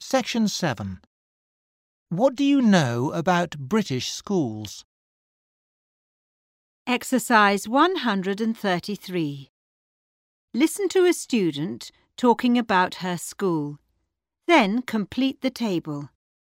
Section 7. What do you know about British schools? Exercise 133. Listen to a student talking about her school. Then complete the table.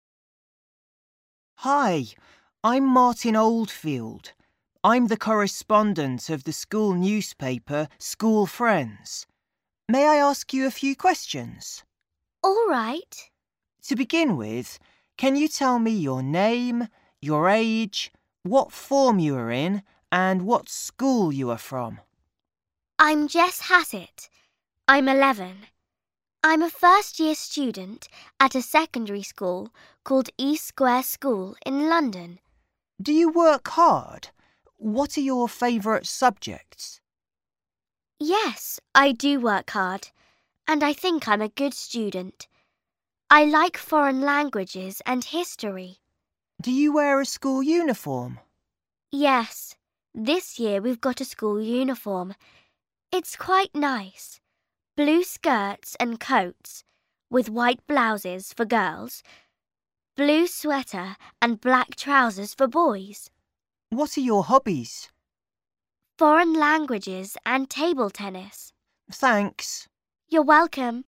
Hi, I'm Martin Oldfield. I'm the correspondent of the school newspaper School Friends. May I ask you a few questions? All right. To begin with, can you tell me your name, your age, what form you are in, and what school you are from? I'm Jess Hassett. I'm 11. I'm a first-year student at a secondary school called East Square School in London. Do you work hard? What are your favourite subjects? Yes, I do work hard, and I think I'm a good student. I like foreign languages and history. Do you wear a school uniform? Yes, this year we've got a school uniform. It's quite nice. Blue skirts and coats, with white blouses for girls, blue sweater and black trousers for boys. What are your hobbies? Foreign languages and table tennis. Thanks. You're welcome.